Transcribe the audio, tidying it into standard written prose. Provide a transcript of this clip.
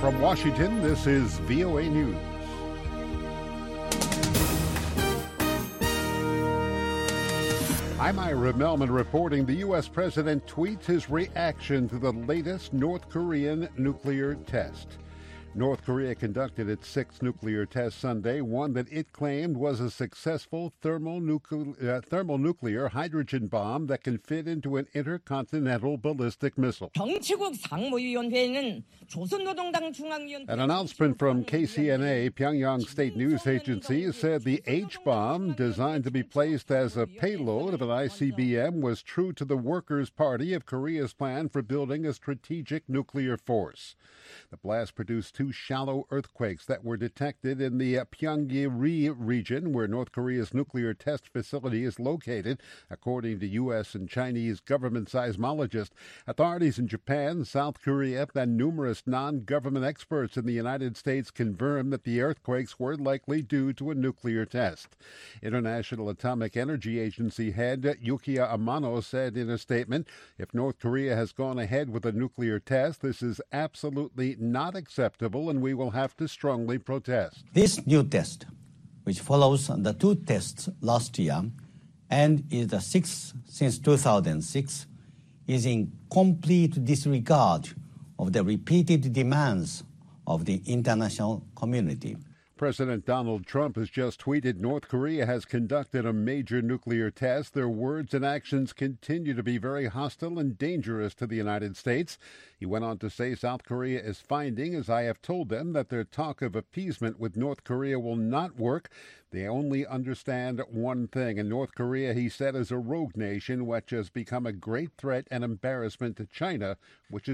From Washington, this is VOA News. I'm Ira Melman reporting the U.S. president tweets his reaction to the latest North Korean nuclear test. North Korea conducted its sixth nuclear test Sunday, one that it claimed was a successful thermonuclear hydrogen bomb that can fit into an intercontinental ballistic missile. 정치국 상무위원회는 조선노동당 중앙위원회. An announcement from KCNA, Pyongyang State News Agency, said the H-bomb, designed to be placed as a payload of an ICBM, was true to the Workers' Party of Korea's plan for building a strategic nuclear force. The blast produced two shallow earthquakes that were detected in the Pyongyang region, where North Korea's nuclear test facility is located, according to U.S. and Chinese government seismologists. Authorities in Japan, South Korea, and numerous non-government experts in the United States confirmed that the earthquakes were likely due to a nuclear test. International Atomic Energy Agency head Yukiya Amano said in a statement, "If North Korea has gone ahead with a nuclear test, this is absolutely not acceptable, and we will have to strongly protest." This new test, which follows the two tests last year and is the sixth since 2006, is in complete disregard of the repeated demands of the international community. President Donald Trump has just tweeted North Korea has conducted a major nuclear test. Their words and actions continue to be very hostile and dangerous to the United States. He went on to say South Korea is finding, as I have told them, that their talk of appeasement with North Korea will not work. They only understand one thing. And North Korea, he said, is a rogue nation which has become a great threat and embarrassment to China, which is